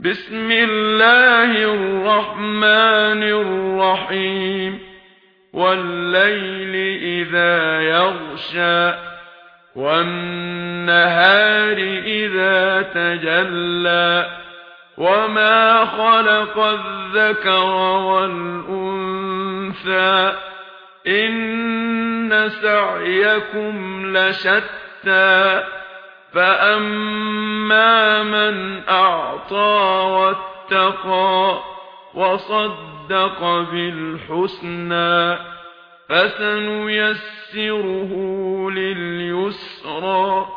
بسم الله الرحمن الرحيم والليل إذا يغشى والنهار إذا تجلى وما خلق الذكر والأنثى إن سعيكم لشتى فأما من أعطى واتقى وصدق بالحسنى فسنيسره لليسرى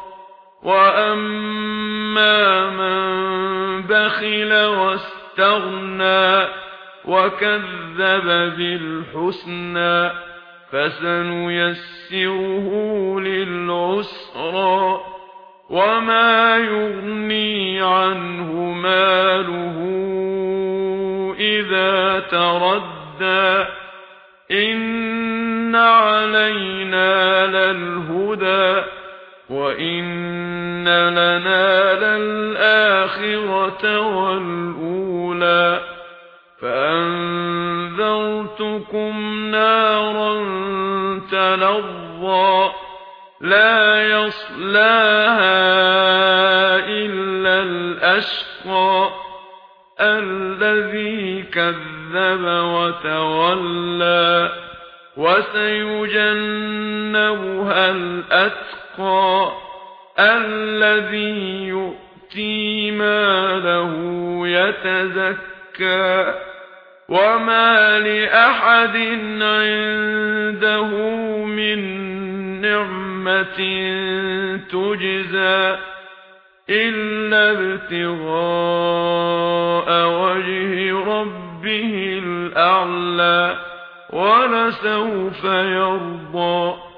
وأما من بخل واستغنى وكذب بالحسنى فسنيسره للعسرى وما يغني عنه ماله إذا تردى إن علينا للهدى وإن لنا للآخرة والأولى فأنذرتكم نارا تلظى لا يصلاها إلا الأشقى الذي كذب وتولى وسيجنبها الأتقى الذي يؤتي ماله يتزكى وما لأحد عنده من نعمة تجزى إلا ابتغاء وجه ربه الأعلى ولسوف يرضى.